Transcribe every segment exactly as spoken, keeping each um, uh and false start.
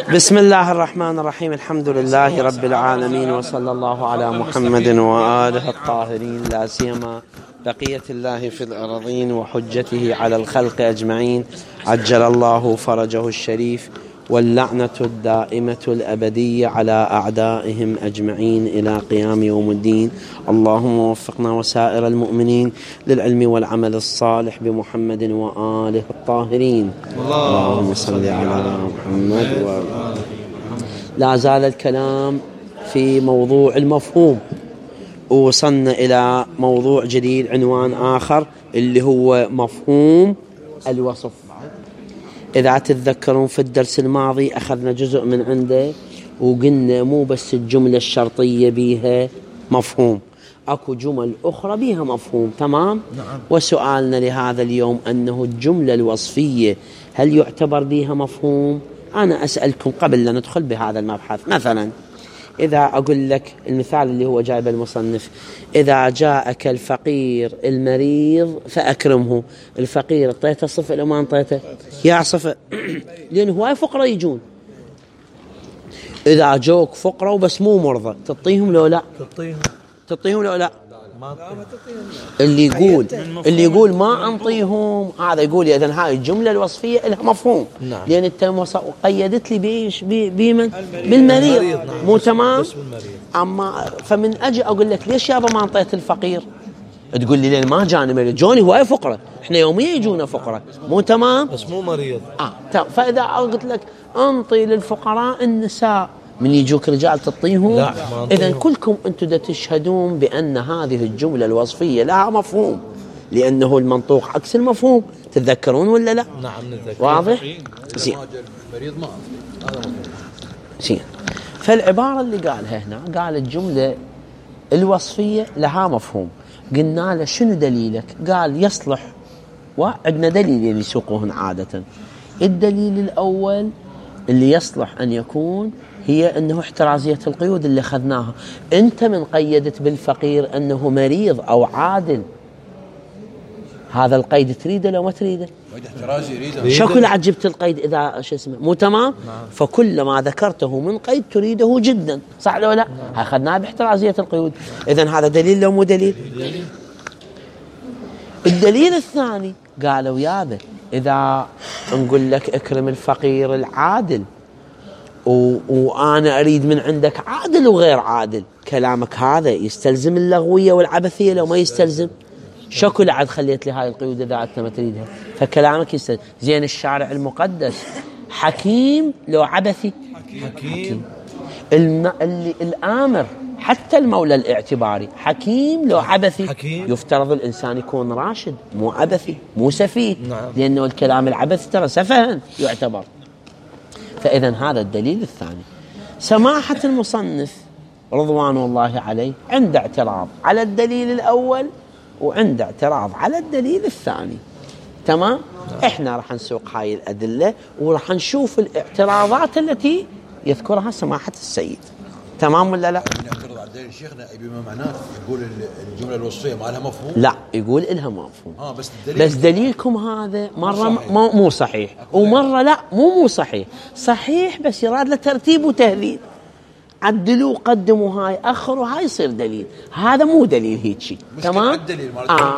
بسم الله الرحمن الرحيم. الحمد لله رب العالمين، وصلى الله على محمد وآله الطاهرين، لا سيما بقية الله في الأرضين وحجته على الخلق أجمعين، عجل الله فرجه الشريف، واللعنة الدائمة الأبدية على أعدائهم أجمعين إلى قيام يوم الدين. اللهم وفقنا وسائر المؤمنين للعلم والعمل الصالح بمحمد وآله الطاهرين. اللهم صل على محمد وآله. لا زال الكلام في موضوع المفهوم، ووصلنا إلى موضوع جديد، عنوان آخر اللي هو مفهوم الوصف. إذا تتذكرون في الدرس الماضي أخذنا جزء من عنده وقلنا مو بس الجملة الشرطية بيها مفهوم، أكو جمل أخرى بيها مفهوم. تمام؟ نعم. وسؤالنا لهذا اليوم أنه الجملة الوصفية هل يعتبر بيها مفهوم؟ أنا أسألكم قبل لا ندخل بهذا المبحث. مثلا إذا أقول لك المثال اللي هو جايب المصنف، إذا جاءك الفقير المريض فأكرمه. الفقير اعطيته صفة لو ما اعطيته يا صفة لأن هواي فقراء يجون. إذا جوك فقراء وبس مو مرضى تعطيهم لو لا؟ تعطيهم تعطيهم لو لا؟ اللي يقول اللي يقول ما أنطيهم هذا يقول إذن هاي الجملة الوصفية لها مفهوم. نعم. لأن أنت قيدت لي بيش بي بمن بالمريض. نعم. مو تمام؟ أما فمن أجي أقول لك ليش يابا ما أنطيت الفقير؟ تقول لي لأن ما جاني مريض، جوني هواي فقراء، إحنا يوميا يجونا فقراء. مو تمام؟ بس مو مريض. آه. فإذا قلت لك أنطي للفقراء النساء، من يجوك رجال تعطيهم؟ إذن كلكم أنتم دا تشهدون بأن هذه الجملة الوصفية لها مفهوم، لأنه المنطوق عكس المفهوم. تتذكرون ولا لا؟ نعم نتذكر. واضح؟ زين. زين. فالعبارة اللي قالها هنا، قال الجملة الوصفية لها مفهوم. قلنا له شنو دليلك؟ قال يصلح، وعندنا دليل يسوقوهن عادة. الدليل الأول اللي يصلح أن يكون هي أنه احترازية القيود اللي أخذناها. أنت من قيدت بالفقير أنه مريض أو عادل، هذا القيد تريده لو ما تريده؟ احترازي يريده. شكل عجبت القيد إذا شو اسمه مو تمام؟ نعم. فكل ما ذكرته من قيد تريده جدا، صح ولا لا؟ نعم. أخذناه باحترازية القيود. إذن هذا دليل لو مو دليل؟ دليل. الدليل الثاني قالوا يابا إذا نقول لك اكرم الفقير العادل و... وأنا أريد من عندك عادل وغير عادل، كلامك هذا يستلزم اللغوية والعبثية لو ما يستلزم؟ شكل عاد خليت لي هاي القيود إذا أنت ما تريدها، فكلامك يستلزم. زين الشارع المقدس حكيم لو عبثي؟ حكيم, حكيم. الم... اللي الآمر حتى المولى الاعتباري حكيم لو عبثي؟ حكيم. يفترض الإنسان يكون راشد مو عبثي مو سفيه. نعم. لأنه الكلام العبث ترى سفها يعتبر. فإذن هذا الدليل الثاني. سماحة المصنف رضوان الله عليه عند اعتراض على الدليل الأول وعند اعتراض على الدليل الثاني. تمام؟ إحنا راح نسوق هاي الأدلة وراح نشوف الاعتراضات التي يذكرها سماحة السيد. تمام ولا لا؟ نعترض على الدليل شيخنا بما معناه يقول الجملة الوصفية ما لها مفهوم؟ لا، يقول إلها مفهوم. آه بس الدليل بس دليلكم هذا مرة مو مو صحيح، ومرة لا مو مو صحيح. صحيح بس يراد له ترتيب وتهذيب. عدلوا قدموا هاي أخروا هاي يصير دليل. هذا مو دليل هيك شيء. تمام؟ آه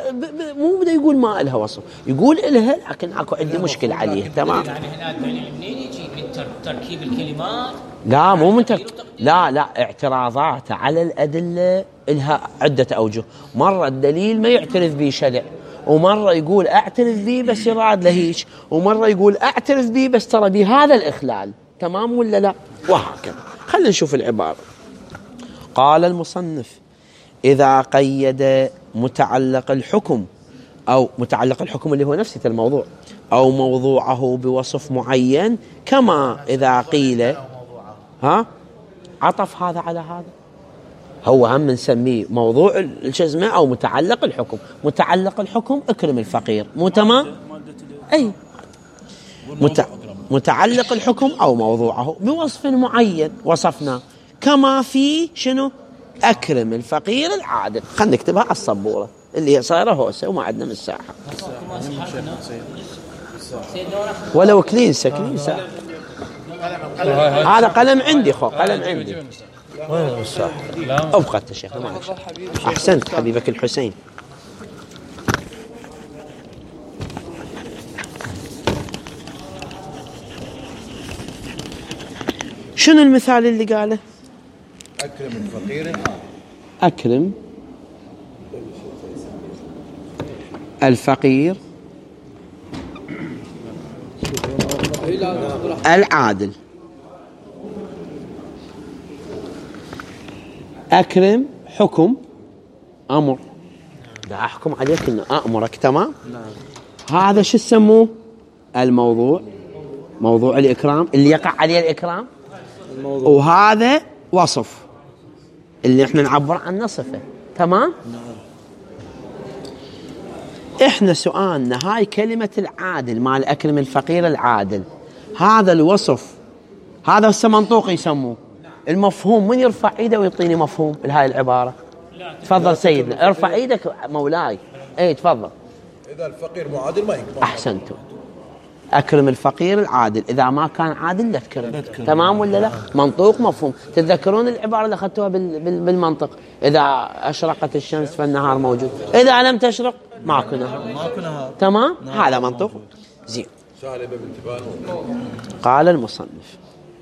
مو بده يقول ما إلها وصف، يقول إلها لكن أكو عندي مشكلة عليه. تمام؟ يعني هنا الدليل منين يجي؟ من تركيب الكلمات؟ لا مو من تركيب، لا لا اعتراضات على الأدلة إلها عدة أوجه. مرة الدليل ما يعترف به شرع، ومرة يقول أعترف به بس يراد لهيش، ومرة يقول أعترف به بس ترى بهذا الإخلال. تمام ولا لا؟ وهكذا. خلينا نشوف العبارة. قال المصنف إذا قيد متعلق الحكم أو متعلق الحكم اللي هو نفسه الموضوع أو موضوعه بوصف معين، كما إذا قيل ها عطف هذا على هذا، هو هم نسميه موضوع الجزمة أو متعلق الحكم. متعلق الحكم اكرم الفقير، مو تمام؟ أي مت... متعلق الحكم أو موضوعه بوصف معين وصفنا، كما في شنو أكرم الفقير العادل. خلنا نكتبها على الصبورة اللي هي صايرة هوسة وما عندنا مساحة، ولو كلينسة كلينسة هذا قلم عندي خو، قلم عندي. وين الصح؟ أبقت يا شيخ، ما عليك. أحسنت حبيبك الحسين. شنو المثال اللي قاله؟ أكرم الفقير. أكرم الفقير العادل. أكرم حكم أمر، دا أحكم عليك إنه أأمرك، تمام؟ هذا شو يسموه؟ الموضوع، موضوع الإكرام اللي يقع عليه الإكرام. وهذا وصف اللي احنا نعبر عن نصفه، تمام؟ احنا سؤالنا هاي كلمة العادل مال أكرم الفقير العادل، هذا الوصف، هذا هسه منطوق يسموه. المفهوم من يرفع ايده ويعطيني مفهوم لهاي العبارة؟ تفضل سيدنا، ارفع ايدك مولاي. اي تفضل. إذا الفقير معادل ما يكبر. أحسنتم. أكرم الفقير العادل، إذا ما كان عادل لا تكرم. تمام ولا لا؟ منطوق مفهوم. تتذكرون العبارة اللي أخذتوها بالمنطق؟ إذا أشرقت الشمس فالنهار موجود، إذا لم تشرق ماكو نهار. تمام؟ هذا منطوق. زين. قال المصنف: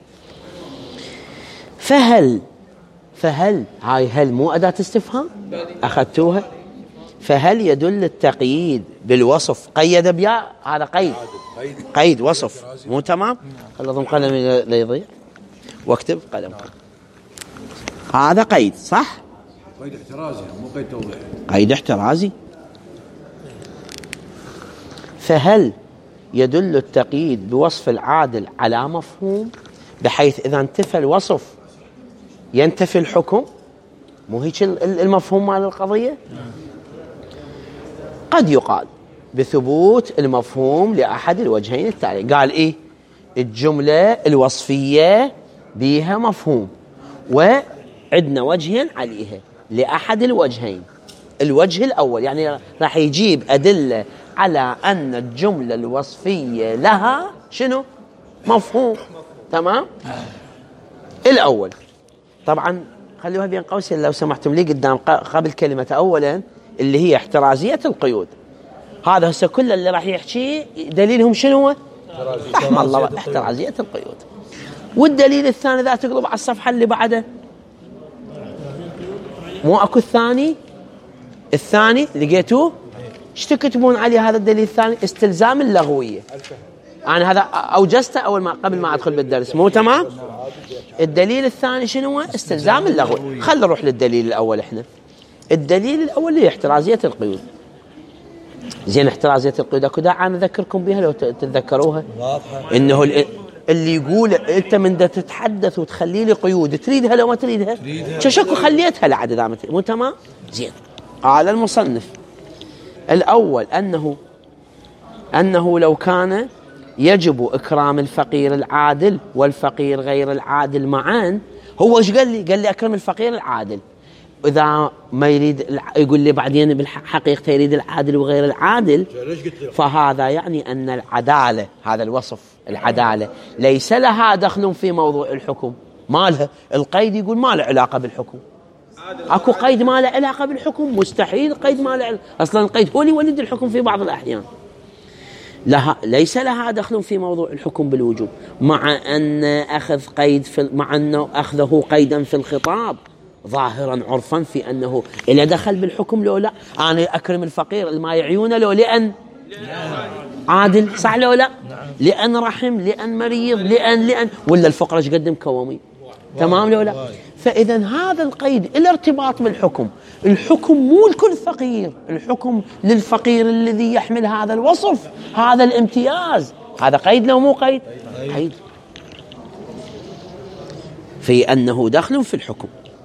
فهل فهل هاي هل مو أداة استفهام؟ أخذتوها؟ فهل يدل التقييد بالوصف قيد بياء؟ هذا قيد، قيد وصف، مو تمام؟ خل اضم قلمي لا يضيع واكتب قلم. هذا قيد صح؟ قيد احترازي مو قيد توضيح. قيد احترازي. فهل يدل التقييد بوصف العادل على مفهوم بحيث إذا انتفى الوصف ينتفي الحكم؟ مو هيك المفهوم مال القضية؟ قد يقال بثبوت المفهوم لأحد الوجهين التالي. قال إيه؟ الجملة الوصفية بيها مفهوم وعندنا وجهين عليها لأحد الوجهين. الوجه الأول يعني راح يجيب أدلة على أن الجملة الوصفية لها شنو؟ مفهوم، تمام؟ الأول طبعا خلوها بين قوسين لو سمحتم لي قدام قبل كلمة أولا اللي هي احترازية القيود. هذا هسه كل اللي راح يحكي دليلهم شنو هو؟ رحم الله، احترازية القيود. والدليل الثاني إذا تقلب على الصفحة اللي بعده مو أكو الثاني؟ الثاني لقيتوه؟ ايش تكتبون عليه هذا الدليل الثاني؟ استلزام اللغوية. أنا هذا أوجزته أول ما قبل ما أدخل بالدرس، مو تمام؟ الدليل الثاني شنو هو؟ استلزام اللغوي. خلنا نروح للدليل الأول. إحنا الدليل الأول هي احترازية القيود. زين، احترازية القيود أكو داعي أنا أذكركم بها لو تتذكروها. إنه اللي يقول أنت من دا تتحدث وتخلي لي قيود تريدها لو ما تريدها؟ شكو خليتها لعد دامت، مو تمام؟ زين. قال المصنف: الأول أنه أنه لو كان يجب إكرام الفقير العادل والفقير غير العادل معا. هو ايش قال لي؟ قال لي أكرم الفقير العادل. إذا ما يريد يقول لي بعدين بالحقيقة يريد العادل وغير العادل، فهذا يعني أن العدالة، هذا الوصف العدالة ليس لها دخل في موضوع الحكم. ما لها القيد، يقول ما له علاقة بالحكم. أكو قيد ما له علاقة بالحكم؟ مستحيل قيد ما له علاقة. أصلا القيد هو اللي يولد الحكم في بعض الأحيان. لها ليس لها دخل في موضوع الحكم بالوجوب، مع أن أخذ قيد في مع أنه أخذه قيدا في الخطاب ظاهرا عرفا في أنه إلا دخل بالحكم لو لا. أنا أكرم الفقير ما يعيونه لو لأن عادل، صح لو لا؟ لأن رحم، لأن مريض، لأن لأن ولا الفقراء ايش قدم كوامي، تمام لو لا؟ فإذا هذا القيد الارتباط بالحكم. الحكم مو لكل فقير، الحكم للفقير الذي يحمل هذا الوصف، هذا الامتياز. هذا قيد لو مو قيد؟ قيد في أنه دخل في الحكم.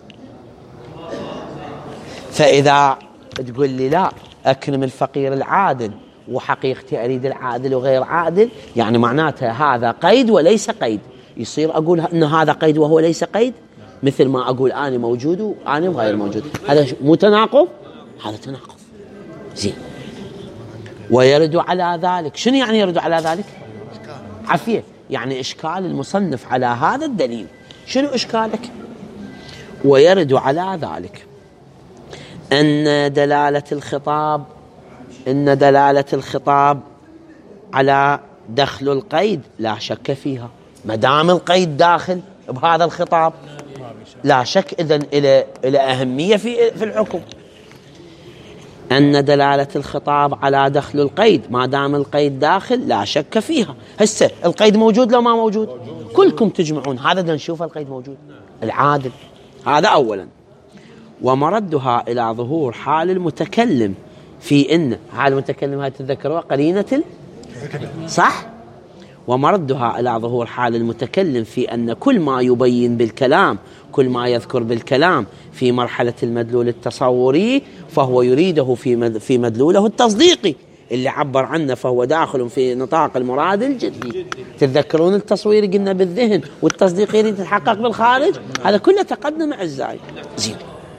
فإذا تقول لي لا أكرم الفقير العادل وحقيقتي أريد العادل وغير عادل، يعني معناتها هذا قيد وليس قيد. يصير أقول أن هذا قيد وهو ليس قيد، مثل ما أقول أنا موجود وأنا غير موجود. هذا مو تناقض؟ هذا تناقض. زين. ويرد على ذلك، شنو يعني يرد على ذلك؟ عفية. يعني إشكال المصنف على هذا الدليل. شنو إشكالك؟ ويرد على ذلك أن دلالة الخطاب إن دلالة الخطاب على دخل القيد لا شك فيها، ما دام القيد داخل بهذا الخطاب لا شك إذن إلى إلى أهمية في في الحكم. أن دلالة الخطاب على دخل القيد ما دام القيد داخل لا شك فيها. هسه القيد موجود لو ما موجود؟ كلكم تجمعون هذا بدنا نشوف القيد موجود العادل. هذا أولا. ومردها إلى ظهور حال المتكلم في إن حال المتكلم هاي تتذكروها قرينة ال... صح؟ ومردها إلى ظهور حال المتكلم في أن كل ما يبين بالكلام كل ما يذكر بالكلام في مرحلة المدلول التصوري فهو يريده في في مدلوله التصديقي اللي عبر عنه، فهو داخل في نطاق المراد الجدي. تتذكرون التصوير قلنا بالذهن والتصديق يريد يتحقق بالخارج، هذا كله تقدم أعزائي. زين.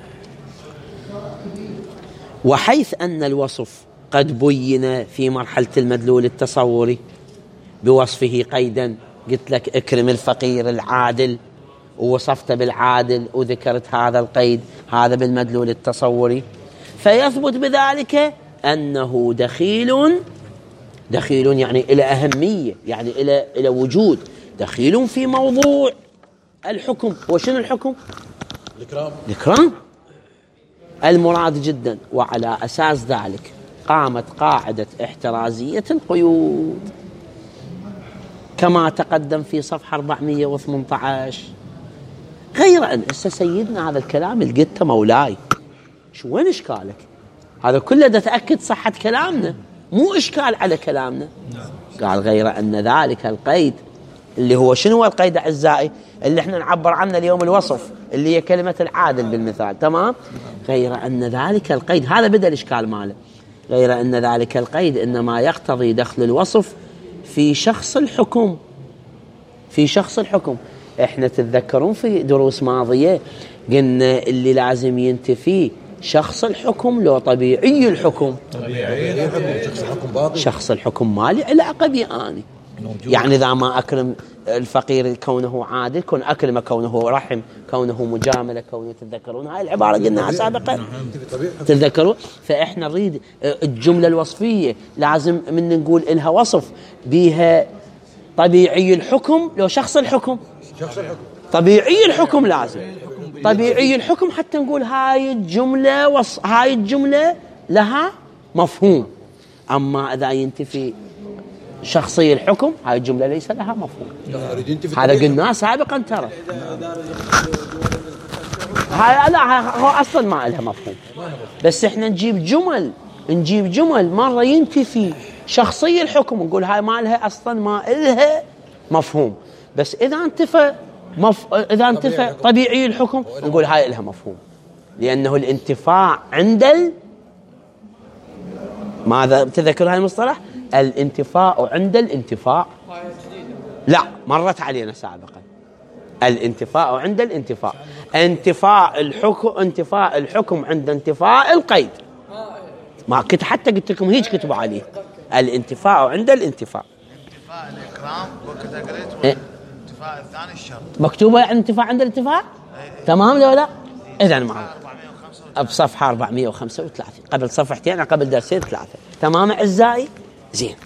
وحيث أن الوصف قد بين في مرحلة المدلول التصوري بوصفه قيدا، قلت لك اكرم الفقير العادل ووصفته بالعادل وذكرت هذا القيد، هذا بالمدلول التصوري، فيثبت بذلك أنه دخيل دخيل يعني إلى أهمية، يعني إلى إلى وجود، دخيل في موضوع الحكم. وشنو الحكم؟ الإكرام. الإكرام المراد جدا. وعلى أساس ذلك قامت قاعدة احترازية القيود كما تقدم في صفحة أربعمئة وثمانية عشر. غير أن هسه سيدنا هذا الكلام اللي قلته مولاي، شو وين إشكالك؟ هذا كله دا تأكد صحة كلامنا، مو إشكال على كلامنا. قال غير أن ذلك القيد اللي هو شنو هو القيد أعزائي؟ اللي احنا نعبر عنه اليوم الوصف، اللي هي كلمة العادل بالمثال، تمام؟ غير أن ذلك القيد، هذا بدأ الإشكال ماله، غير أن ذلك القيد إنما يقتضي دخل الوصف في شخص الحكم. في شخص الحكم. احنا تتذكرون في دروس ماضية قلنا اللي لازم ينتفي شخص الحكم لو طبيعي الحكم. طبيعي الحكم، شخص الحكم باطل. شخص الحكم مالي علاقة بي أنا. يعني إذا ما أكرم الفقير كونه عادل، كون أكرمه كونه رحم، كونه مجاملة، كونه تتذكرون هاي العبارة قلناها سابقا، تتذكرون؟ فإحنا نريد الجملة الوصفية لازم من نقول إلها وصف بيها طبيعي الحكم لو شخص الحكم. شخص الحكم طبيعي الحكم لازم طبيعي الحكم حتى نقول هاي الجملة وص... هاي الجملة لها مفهوم. أما إذا ينتفي شخصي الحكم هاي الجملة ليس لها مفهوم. هذا قلناه سابقا ترى. هاي لا هو أصلا ما لها مفهوم، بس إحنا نجيب جمل نجيب جمل مرة ينتفي شخصي الحكم نقول هاي ما لها أصلا ما لها مفهوم، بس إذا انتفى مف... إذا انتفى طبيعي الحكم نقول هاي لها مفهوم، لأنه الانتفاع عند ال... ماذا تذكر هاي المصطلح؟ الانتفاء عند الانتفاع. لا مرت علينا سابقا. الانتفاء عند الانتفاع، انتفاء الحكم انتفاء الحكم عند انتفاء القيد. ما كنت حتى قلت لكم هيك كتبوا عليه الانتفاع عند الانتفاع. انتفاء الإكرام وكذا قريت إيه؟ انتفاء الثاني الشرط مكتوبة يعني انتفاع عند الانتفاع. إيه. تمام لو لا؟ إذا معه أربعمئة وخمسة وثلاثين. بصفحة أربعمئة وخمسة وثلاثين قبل صفحتين قبل درسين ثلاثة. تمام أعزائي؟ زين.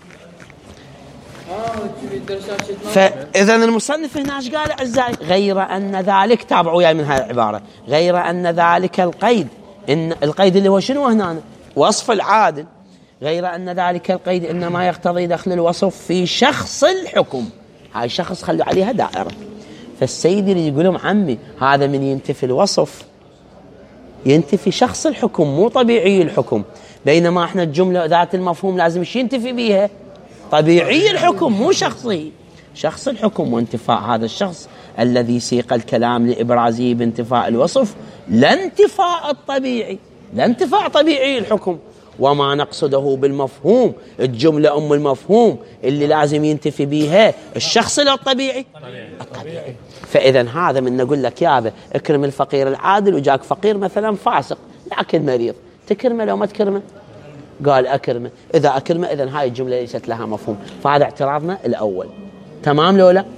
فإذا المصنف هنا ايش قال أعزائي؟ غير أن ذلك، تابعوا وياي من هذه العبارة، غير أن ذلك القيد، إن القيد اللي هو شنو هنا؟ وصف العادل. غير أن ذلك القيد إنما يقتضي دخل الوصف في شخص الحكم. هاي شخص خلوا عليها دائرة. فالسيد اللي يقول لهم عمي هذا من ينتفي الوصف ينتفي شخص الحكم مو طبيعي الحكم، بينما احنا الجملة ذات المفهوم لازم ايش ينتفي بيها؟ طبيعي الحكم مو شخصي. شخص الحكم وانتفاء هذا الشخص الذي سيق الكلام لإبرازه بانتفاء الوصف لا انتفاء الطبيعي، لا انتفاء طبيعي الحكم. وما نقصده بالمفهوم الجملة أم المفهوم اللي لازم ينتفي بيها الشخص الطبيعي الطبيعي. فإذا هذا من نقول لك يابا اكرم الفقير العادل، وجاك فقير مثلا فاسق لكن مريض، تكرمه لو ما تكرمه؟ قال أكرمه. إذا أكرمه إذن هاي الجملة ليست لها مفهوم. فهذا اعتراضنا الأول. تمام لو لا؟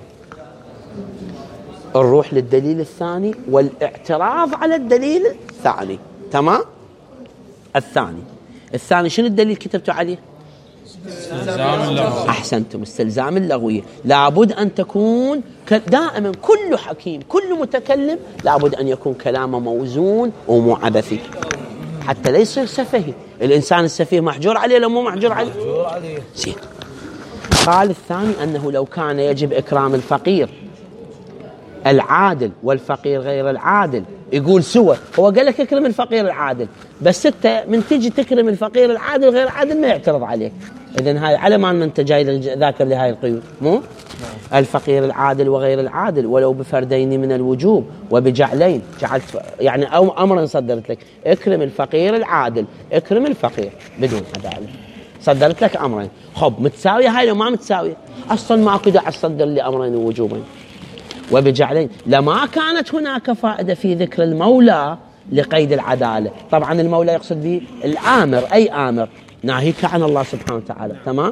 نروح للدليل الثاني والاعتراض على الدليل الثاني. تمام. الثاني الثاني شنو الدليل كتبتوا عليه؟ استلزام اللغوية. أحسنتم، استلزام اللغوية. لابد أن تكون دائما كل حكيم كل متكلم لابد أن يكون كلامه موزون ومو عبثي حتى لا يصير سفهي. الإنسان السفيه محجور عليه لو مو محجور عليه؟ محجور عليه. زين. قال الثاني أنه لو كان يجب إكرام الفقير العادل والفقير غير العادل، يقول سوى، هو قال لك اكرم الفقير العادل، بس انت من تجي تكرم الفقير العادل غير العادل ما يعترض عليك. اذن هاي على ما انت جاي ذاكر لهاي القيود. مو الفقير العادل وغير العادل ولو بفردين من الوجوب وبجعلين، جعلت يعني او امرا صدرت لك اكرم الفقير العادل، اكرم الفقير بدون عداله، صدرت لك امرين. خب متساويه هاي لو ما متساويه؟ اصلا ما داعي تصدر لي امرين ووجوبين. وبجعلين لما كانت هناك فائدة في ذكر المولى لقيد العدالة. طبعا المولى يقصد به الآمر، أي آمر ناهيك عن الله سبحانه وتعالى. تمام.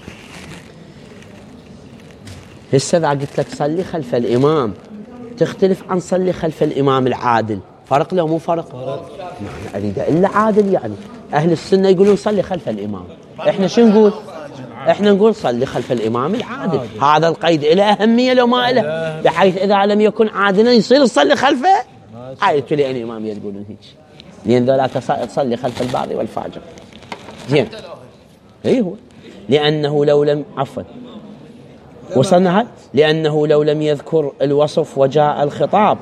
هسه إذا قلت لك صلي خلف الإمام تختلف عن صلي خلف الإمام العادل، فرق له مو فرق؟ فرق. ما أريد إلا عادل. يعني أهل السنة يقولون صلي خلف الإمام، إحنا شو نقول؟ احنا نقول صلي خلف الامام العادل. هذا القيد له اهميه لو ما له، بحيث اذا لم يكن عادلا يصير تصلي خلفه. عايز لي ان امام يقولون هيك، لان ذولا تصلي خلف الباغي والفاجر. زين. اي هو لانه لو لم عفوا وصلنا هاي لانه لو لم يذكر الوصف وجاء الخطاب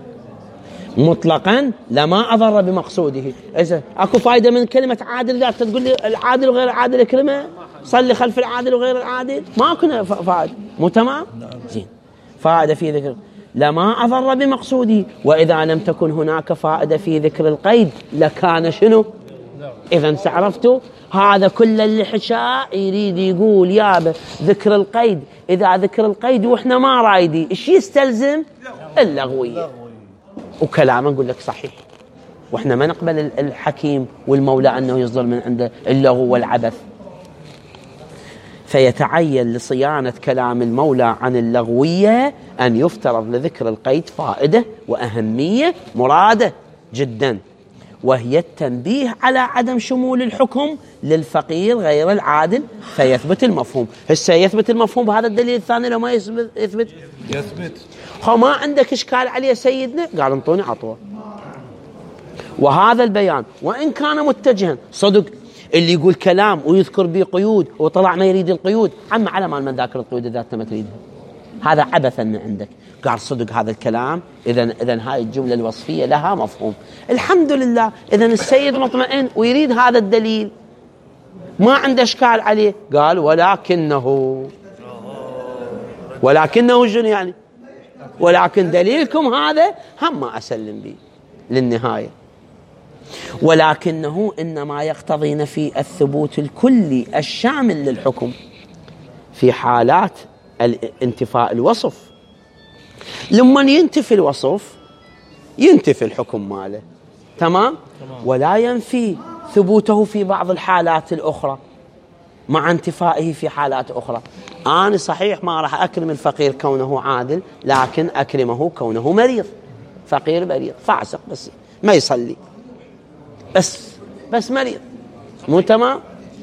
مطلقا لما اضر بمقصوده. اذا اكو فائده من كلمه عادل ذات تقول لي العادل وغير العادل كلمه صلي خلف العادل وغير العادل، ما كنا فائده. مو تمام؟ زين. فائده في ذكر لما اضر بمقصوده، واذا لم تكن هناك فائده في ذكر القيد لكان شنو؟ اذا عرفتوا هذا كل اللي حشاء يريد يقول يابا ذكر القيد، اذا ذكر القيد واحنا ما رايدين ايش يستلزم؟ اللغويه. وكلامه نقول لك صحيح، واحنا ما نقبل الحكيم والمولى انه يصدر من عنده اللغو والعبث. فيتعين لصيانة كلام المولى عن اللغوية أن يفترض لذكر القيد فائدة وأهمية مرادة جدا، وهي التنبيه على عدم شمول الحكم للفقير غير العادل فيثبت المفهوم. هسه يثبت المفهوم بهذا الدليل الثاني لو ما يثبت يثبت يثبت. خو ما عندك إشكال عليه سيدنا؟ قال انطوني عطوه. وهذا البيان وإن كان متجها صدق اللي يقول كلام ويذكر به قيود وطلع ما يريد القيود، عم على ما من ذاكر القيود إذا أنت ما تريدها، هذا عبثا من عندك. قال صدق هذا الكلام، إذا إذا هاي الجملة الوصفية لها مفهوم. الحمد لله. إذا السيد مطمئن ويريد هذا الدليل ما عنده إشكال عليه. قال ولكنه ولكنه شنو يعني؟ ولكن دليلكم هذا هم ما أسلم به للنهاية. ولكنه إنما يقتضي نفي الثبوت الكلي الشامل للحكم في حالات انتفاء الوصف. لما ينتفي الوصف ينتفي الحكم ماله. تمام؟ ولا ينفي ثبوته في بعض الحالات الأخرى مع انتفائه في حالات أخرى. أنا صحيح ما راح أكرم الفقير كونه عادل، لكن أكرمه كونه مريض. فقير مريض فاسق بس ما يصلي، بس بس مريض. مو تمام؟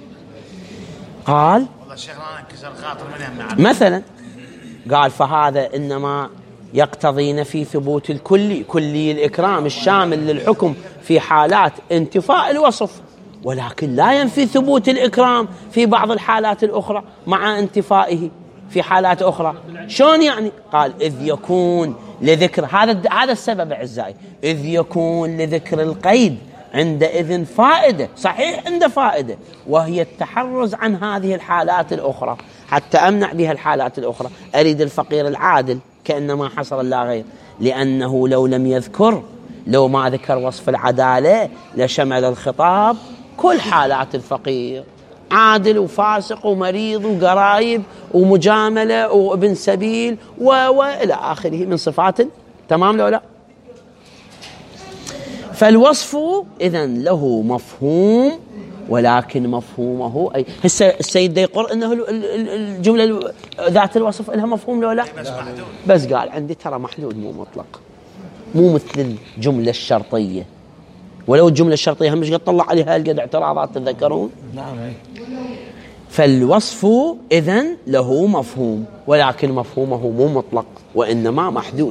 قال والله شيخنا انا انكسر خاطر منهم مثلا، قال فهذا إنما يقتضي نفي ثبوت الكلي كلي الإكرام الشامل للحكم في حالات انتفاء الوصف، ولكن لا ينفي ثبوت الإكرام في بعض الحالات الأخرى مع انتفائه في حالات أخرى. شلون يعني؟ قال إذ يكون لذكر هذا هذا السبب أعزائي، إذ يكون لذكر القيد عندئذ فائدة. صحيح عنده فائدة، وهي التحرز عن هذه الحالات الأخرى حتى أمنع بها الحالات الأخرى. أريد الفقير العادل كأنما حصر لا غير، لأنه لو لم يذكر لو ما ذكر وصف العدالة لشمل الخطاب كل حالات الفقير، عادل وفاسق ومريض وقرايب ومجاملة وابن سبيل وإلى آخره من صفات. تمام لو لا؟ فالوصف إذن له مفهوم ولكن مفهومه أي. هسه السيد دا يقول أنه الجملة ذات الوصف لها مفهوم لو لا؟ بس قال عندي ترى محدود مو مطلق، مو مثل الجملة الشرطية. ولو الجملة الشرطية هم مش قد طلع عليها قد اعتراضات تذكرون. نعم. فالوصف إذن له مفهوم، ولكن مفهومه مو مطلق وإنما محدود،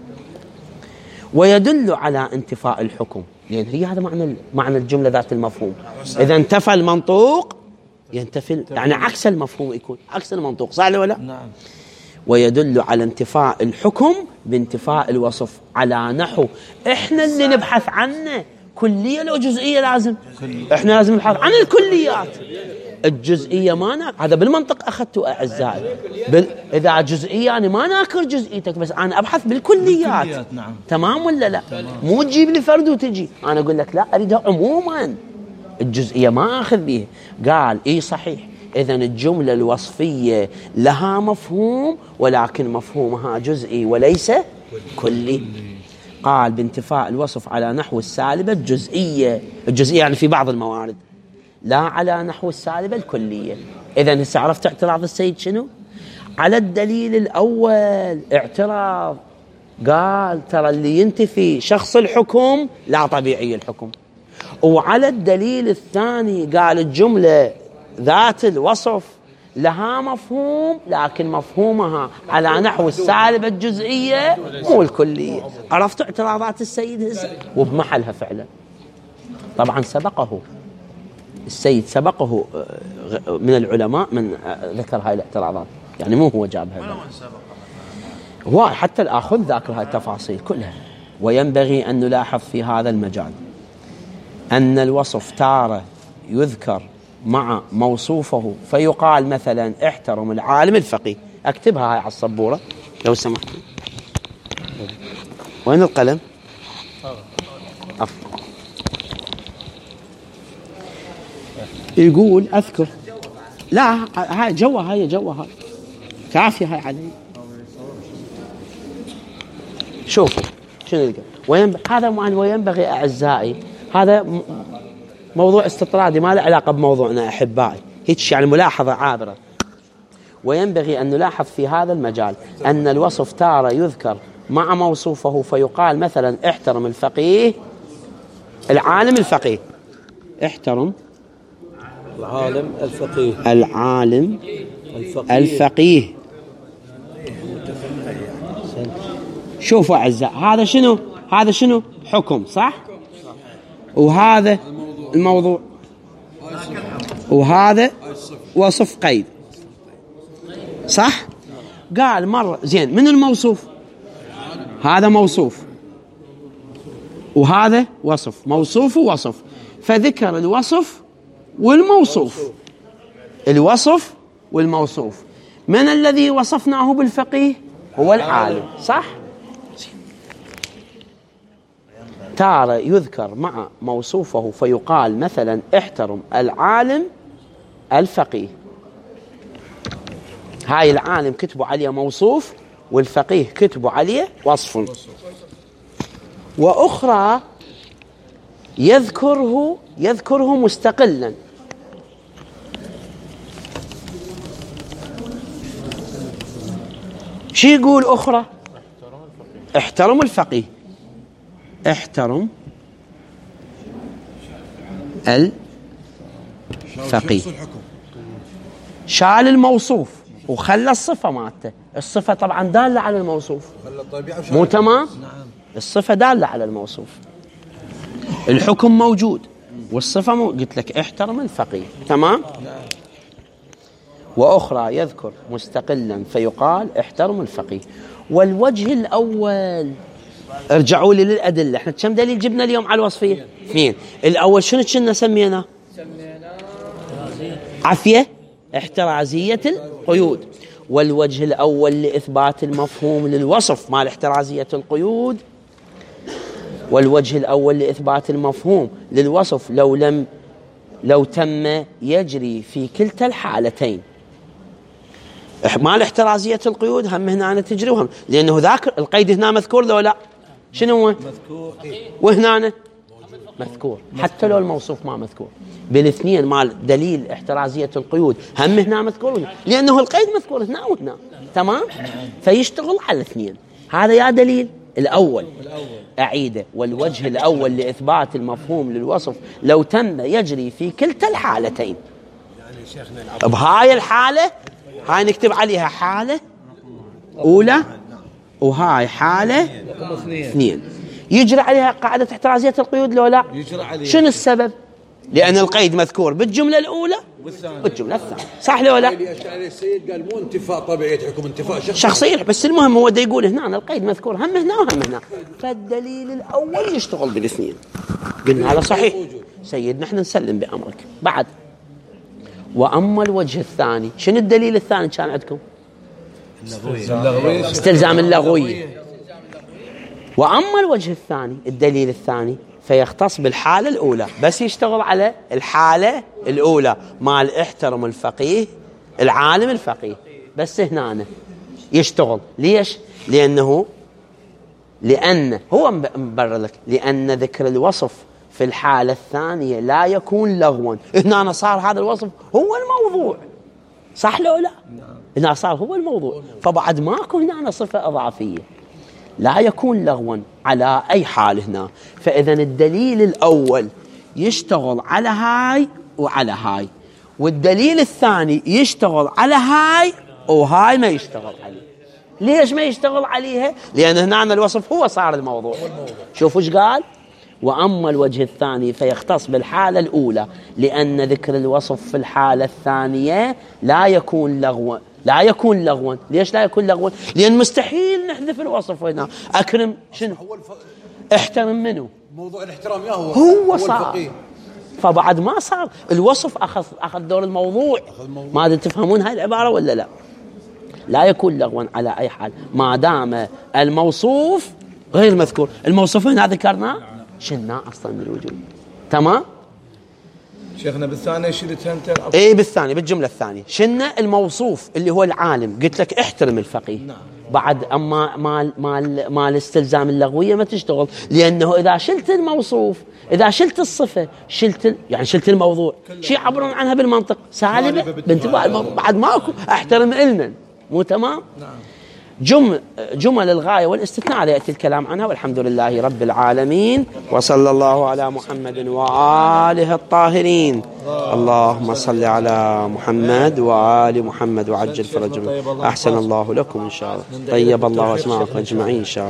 ويدل على انتفاء الحكم، لأن هي هذا معنى معنى الجملة ذات المفهوم. إذا انتفى المنطوق ينتفي، يعني عكس المفهوم يكون عكس المنطوق، صح ولا؟ نعم. ويدل على انتفاء الحكم بانتفاء الوصف، على نحو احنا اللي نبحث عنه كلية لو جزئية. لازم احنا لازم نبحث عن الكليات، الجزئية ما ناكل. هذا بالمنطق أخذته أعزائي. بال... إذا جزئية أنا ما ناكل جزئيتك، بس أنا أبحث بالكليات. بالكليات. نعم. تمام ولا لا؟ تمام. مو تجيب لي فرد وتجي، أنا أقول لك لا أريدها عموما، الجزئية ما أخذ بيها. قال إيه صحيح، إذن الجملة الوصفية لها مفهوم، ولكن مفهومها جزئي وليس كلي. قال بانتفاء الوصف على نحو السالبة الجزئية، الجزئية يعني في بعض الموارد، لا على نحو السالبة الكلية. إذن هسه عرفت اعتراض السيد شنو؟ على الدليل الأول اعتراض، قال ترى اللي ينتفي شخص الحكم لا طبيعي الحكم. وعلى الدليل الثاني قال الجملة ذات الوصف لها مفهوم، لكن مفهومها على نحو السالبة الجزئية مو الكلية. عرفت اعتراضات السيد هسه وبمحلها فعلا. طبعا سبقه السيد، سبقه من العلماء من ذكر هاي الاعتراضات، يعني مو هو جابها، هو حتى الآخذ ذاكر هاي التفاصيل كلها. وينبغي أن نلاحظ في هذا المجال أن الوصف تارة يذكر مع موصوفه فيقال مثلا احترم العالم الفقيه. اكتبها هاي على السبورة لو سمحت. وين القلم؟ أفضل. يقول أذكر، لا هاي جوه، هاي جوه، هاي كافية هاي علي. شوفوا شنو يلقى. وينبغي هذا معنى وينبغي أعزائي، هذا موضوع استطرادي ما له علاقة بموضوعنا أحبائي، هيك يعني ملاحظة عابرة. وينبغي أن نلاحظ في هذا المجال أن الوصف تارة يذكر مع موصوفه فيقال مثلا احترم الفقيه العالم الفقيه، احترم العالم الفقيه، العالم الفقيه, الفقيه. شوفوا أعزاء، هذا شنو؟ هذا شنو؟ حكم، صح؟ وهذا الموضوع، وهذا وصف قيد، صح؟ قال مرة زين من الموصوف، هذا موصوف وهذا وصف، موصوف ووصف، فذكر الوصف والموصوف، الوصف والموصوف. من الذي وصفناه بالفقيه؟ هو العالم، صح؟ تارة يذكر مع موصوفه فيقال مثلا احترم العالم الفقيه. هاي العالم كتبوا عليه موصوف، والفقيه كتبوا عليه وصف. وأخرى يذكره يذكره مستقلا، شي يقول أخرى؟ احترم الفقيه، احترم الفقيه، شال الموصوف وخلى الصفة مالته. الصفة طبعا دالة على الموصوف، مو تمام؟ الصفة دالة على الموصوف، الحكم موجود والصفة مو... قلت لك احترم الفقيه، تمام؟ وأخرى يذكر مستقلا فيقال احترم الفقيه. والوجه الأول، ارجعوا لي للأدلة، احنا كم دليل جبنا اليوم على الوصفية؟ اثنين. الأول شنو كنا سمينا؟ عفية احترازية القيود. والوجه الأول لإثبات المفهوم للوصف مال احترازية القيود، والوجه الأول لإثبات المفهوم للوصف لو لم لو تم يجري في كلتا الحالتين. مال احترازية القيود هم هنا تجري وهم، لأنه ذاك القيد هنا مذكور لو لا؟ شنو هو؟ مذكور. وهنا مذكور حتى لو الموصوف ما مذكور. بالاثنين مال دليل احترازية القيود هم هنا مذكور هنا، لأنه القيد مذكور هنا وهنا. تمام؟ فيشتغل على الاثنين. هذا يا دليل الأول أعيده. والوجه الأول لإثبات المفهوم للوصف لو تم يجري في كلتا الحالتين. بهاي الحالة هاي نكتب عليها حالة أولى وهاي حالة اثنين، يجري عليها قاعدة احترازية القيود لو لا؟ شنو السبب؟ لأن القيد مذكور بالجملة الأولى والجملة الثانية. صح لو لا؟ السيد قال مو انتفاء طبيعي حكم انتفاء شخصي شخصي، بس المهم هو دا يقول هنا القيد مذكور هم هنا وهم هنا، فالدليل الأول يشتغل بالاثنين. قلنا هذا صحيح سيد، نحن نسلم بأمرك. بعد وأما الوجه الثاني، شنو الدليل الثاني كان عندكم؟ استلزام اللغوية. وأما الوجه الثاني الدليل الثاني فيختص بالحالة الأولى، بس يشتغل على الحالة الأولى مال احترم الفقيه العالم الفقيه، بس هنا يشتغل. ليش؟ لأنه لأن هو مبرر لك لأن ذكر الوصف في الحالة الثانية لا يكون لغوا. هنا صار هذا الوصف هو الموضوع، صح لو لا؟ هنا صار هو الموضوع، فبعد ماكو هنا صفة إضافية، لا يكون لغوا على أي حال هنا. فإذا الدليل الأول يشتغل على هاي وعلى هاي، والدليل الثاني يشتغل على هاي وهاي ما يشتغل عليه. ليش ما يشتغل عليها؟ لأن هنا الوصف هو صار الموضوع. شوفوا ايش قال؟ وأما الوجه الثاني فيختص بالحالة الأولى لأن ذكر الوصف في الحالة الثانية لا يكون لغوا. لا يكون لغوا. ليش لا يكون لغوا؟ لأن مستحيل نحذف الوصف هنا. أكرم شنو؟ احترم منه. موضوع الاحترام يا هو هو صار، فبعد ما صار الوصف أخذ أخذ دور الموضوع. ما أدري تفهمون هاي العبارة ولا لا؟ لا يكون لغوا على أي حال ما دام الموصوف غير مذكور. الموصوف هنا ذكرنا شلنا أصلا من الوجود. تمام؟ شيخنا بالثانية شلت انت؟ ايه بالثانية بالجملة الثانية شلنا الموصوف اللي هو العالم، قلت لك احترم الفقيه. نعم. بعد اما مال مال مال الاستلزام اللغوية ما تشتغل، لأنه إذا شلت الموصوف إذا شلت الصفة شلت يعني شلت الموضوع. شيء يعبرون عنها بالمنطق سالبة بانتباه، بعد ماكو احترم إلنا. مو تمام؟ نعم. جمل جمل الغاية والاستثناء هذا يأتي الكلام عنها. والحمد لله رب العالمين، وصلى الله على محمد وآله الطاهرين. اللهم صل على محمد وآل محمد وعجل فرجهم. أحسن الله لكم إن شاء الله. طيب الله واسمعكم أجمعين إن شاء الله.